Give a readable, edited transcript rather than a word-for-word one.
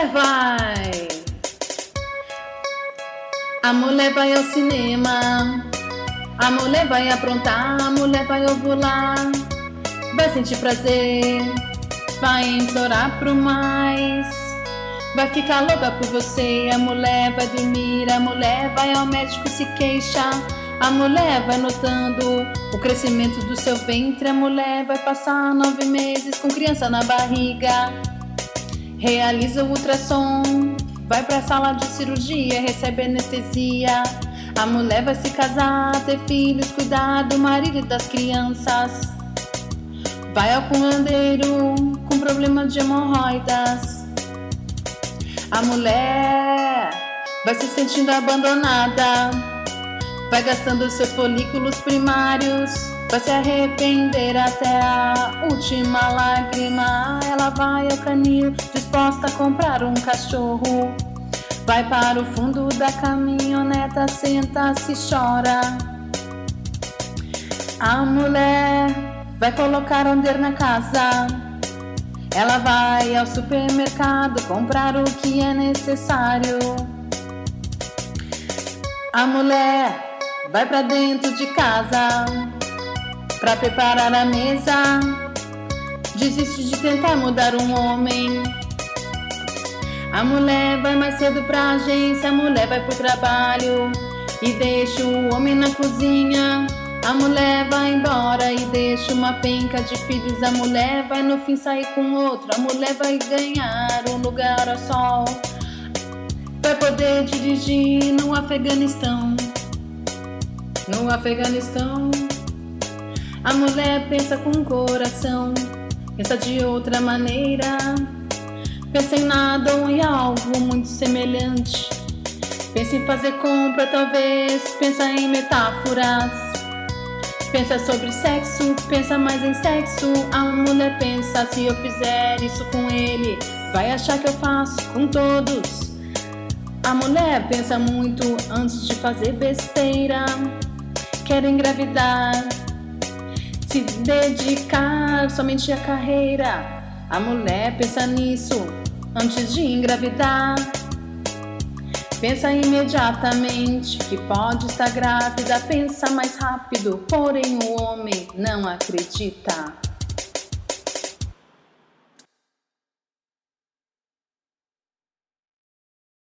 mulher vai. A mulher vai ao cinema. A mulher vai aprontar. A mulher vai ovular. Vai sentir prazer. Vai implorar pro mais. Vai ficar louca por você. A mulher vai dormir. A mulher vai ao médico se queixar. A mulher vai notando o crescimento do seu ventre. A mulher vai passar 9 meses com criança na barriga. Realiza o ultrassom. Vai pra sala de cirurgia, recebe anestesia. A mulher vai se casar, ter filhos, cuidar do marido e das crianças. Vai ao curandeiro com problema de hemorroidas. A mulher vai se sentindo abandonada. Vai gastando seus folículos primários. Vai se arrepender até a última lágrima. Ela vai ao canil, disposta a comprar um cachorro. Vai para o fundo da caminhoneta, senta-se e chora. A mulher vai colocar under na casa. Ela vai ao supermercado comprar o que é necessário. A mulher vai pra dentro de casa pra preparar a mesa. Desiste de tentar mudar um homem. A mulher vai mais cedo pra agência. A mulher vai pro trabalho e deixa o homem na cozinha. A mulher vai embora e deixa uma penca de filhos. A mulher vai no fim sair com outro. A mulher vai ganhar um lugar ao sol. Vai poder dirigir no Afeganistão. No Afeganistão. A mulher pensa com o coração. Pensa de outra maneira. Pensa em nada ou em algo muito semelhante. Pensa em fazer compra talvez. Pensa em metáforas. Pensa sobre sexo. Pensa mais em sexo. A mulher pensa, se eu fizer isso com ele, vai achar que eu faço com todos. A mulher pensa muito antes de fazer besteira. Quer engravidar, se dedicar somente à carreira. A mulher pensa nisso antes de engravidar. Pensa imediatamente que pode estar grávida. Pensa mais rápido, porém o homem não acredita.